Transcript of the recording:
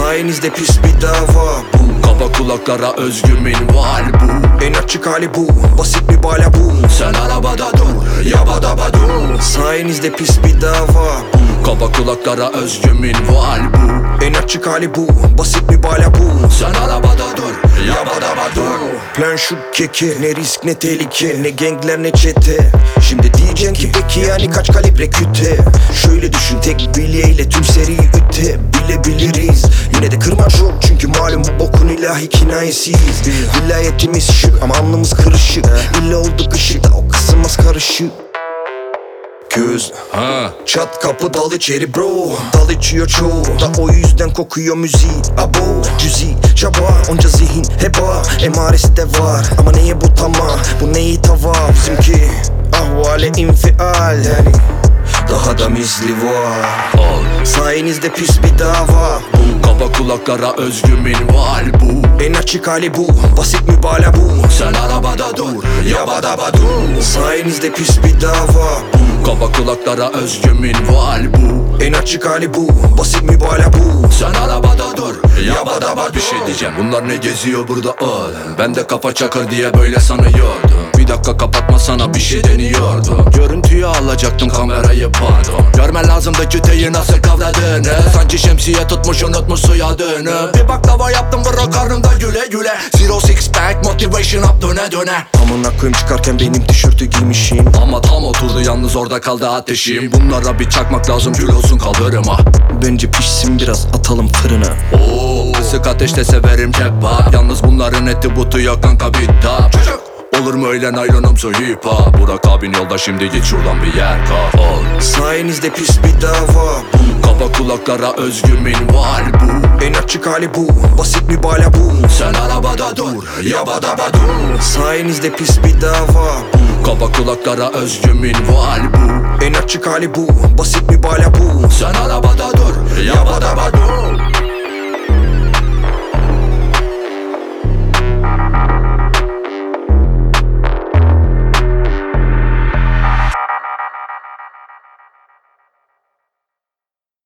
Sayenizde pis bir dava bu. Kaba kulaklara özgü minval bu. En açık hali bu, basit bir bala bu. Sen arabada dur, yabada dur. Sayenizde pis bir dava bu. Kaba kulaklara özgü minval bu. En açık hali bu, basit bir bala bu. Sen arabada dur, yabada dur. Plan şu keke, ne risk ne tehlike, ne gangler ne çete. Şimdi diyeceksin ki peki yani kaç kalibre küte. Şöyle düşün, tek bilyeyle tüm seriyi üte. Bilebiliriz, yine de kırma çok. Çünkü malum bu bokun ilahi kinayesiyiz. Vilayetimiz şık ama alnımız kırışık. İlla olduk ışıkta, o kısmımız karışık. Göz çat kapı dal içeri bro. Dal içiyor çoğu da o yüzden kokuyor müziği. Abo cüzi çaba onca zihin heba. Emaresi de var ama neye bu tamam. Bu neyi tava bizimki ahvale infial. Yani daha da misli var. Sayenizde pis bir dava bu. Kaba kulaklara özgü minval bu. En açık hali bu, basit mübalağa bu. Sen arabada dur, yabada dur. Sayenizde pis bir dava bu. Kaba kulaklara özgü minval bu. En açık hali bu, basit mübalağa bu. Sen arabada dur, yabada bir şey diyeceğim. Bunlar ne geziyor burada oğlum? Ben de kafa çakır diye böyle sanıyordum. Bir dakika kapatma, sana bir şey deniyordum. Görüntüyü alacaktım, kamerayı pardon. Görme lazımdı küteyi nasıl kavradığını. Sanki şemsiye tutmuş unutmuş soyadını. Bir baklava yaptım vura karnımda güle güle. Zero six pack motivation up döne döne. Amına koyayım çıkarken benim tişörtü giymişim. Ama tam oturdu yalnız orada kaldı ateşim. Bunlara bir çakmak lazım, gül olsun kaldırıma. Bence pişsin biraz atalım fırına. Oo, kısık ateşte severim kebap. Yalnız bunların eti butu yok kanka bitta. Çocuk olur mu öyle naylonumsu hip hop. Burak abin yolda, şimdi git şuradan bir yer kal. Sayenizde pis bir dava bu. Kaba kulaklara özgü minval bu. En açık hali bu, basit mübalağa bu. Sen arabada dur, yabada dur. Sayenizde pis bir dava bu. Kaba kulaklara özgü minval bu. En açık hali bu, basit mübalağa bu. Sen arabada dur, yabada dur.